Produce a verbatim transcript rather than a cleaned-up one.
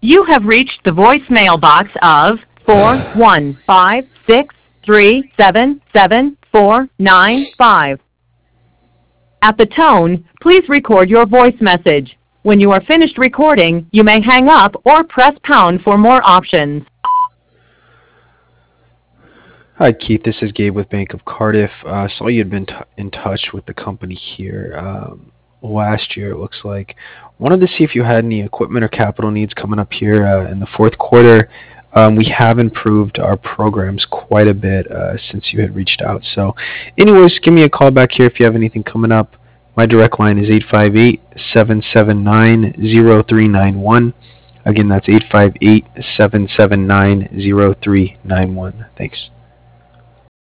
You have reached the voicemail box of four one five six three seven seven four nine five. At the tone, please record your voice message. When you are finished recording, you may hang up or press pound for more options. Hi, Keith. This is Gabe with Bank of Cardiff. Uh, saw you had been t- in touch with the company here um, last year, it looks like. Wanted to see if you had any equipment or capital needs coming up here uh, in the fourth quarter. Um, we have improved our programs quite a bit uh, since you had reached out. So anyways, give me a call back here if you have anything coming up. My direct line is eight five eight, seven seven nine, zero three nine one. Again, that's eight five eight, seven seven nine, zero three nine one. Thanks.